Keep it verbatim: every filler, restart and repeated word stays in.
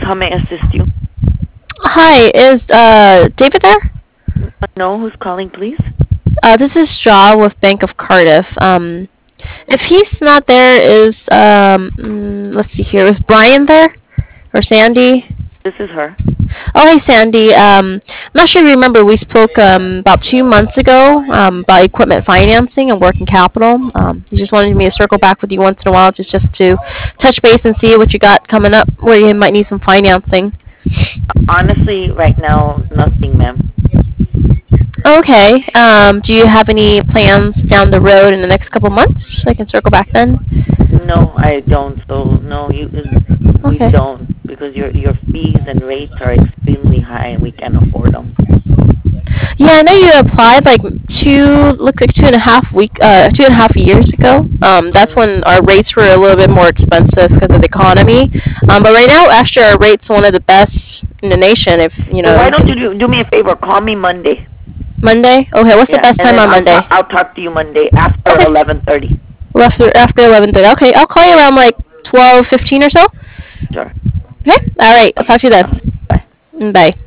How may I assist you? Hi, is uh David there? No, who's calling, please? Uh, this is Shaw with Bank of Cardiff. Um, if he's not there, is um, mm, let's see here, is Brian there or Sandy? This is her. Oh, hey Sandy. Um, I'm not sure if you remember, we spoke um about two months ago um about equipment financing and working capital. Um, he just wanted me to circle back with you once in a while, just just to touch base and see what you got coming up, where you might need some financing. Honestly, right now, nothing, ma'am. Okay. Um, do you have any plans down the road in the next couple months? I can circle back then. No, I don't. So no, you we Okay. don't because your your fees and rates are extremely high and we can't afford them. Yeah, I know you applied like two, looks like two and a half week, uh, two and a half years ago. Um, that's Mm. when our rates were a little bit more expensive because of the economy. Um, but right now, actually, our rates one of the best in the nation. If you So know, why you don't can you do, do me a favor? Call me Monday. Monday. Okay, what's the Yeah, best and time then on I'll Monday? talk. I'll talk to you Monday after Okay, eleven thirty. after after eleven thirty. Okay, I'll call you around like twelve fifteen or so. Sure. Okay. All right. I'll Okay. talk to you then. Uh, bye. Mm, Bye.